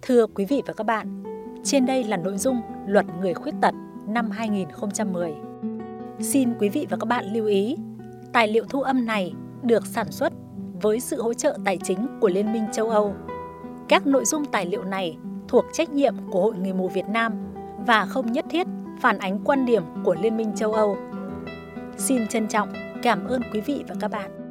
Thưa quý vị và các bạn, trên đây là nội dung Luật Người Khuyết tật năm 2010. Xin quý vị và các bạn lưu ý, tài liệu thu âm này được sản xuất với sự hỗ trợ tài chính của Liên minh châu Âu. Các nội dung tài liệu này thuộc trách nhiệm của Hội Người mù Việt Nam và không nhất thiết phản ánh quan điểm của Liên minh châu Âu. Xin trân trọng cảm ơn quý vị và các bạn.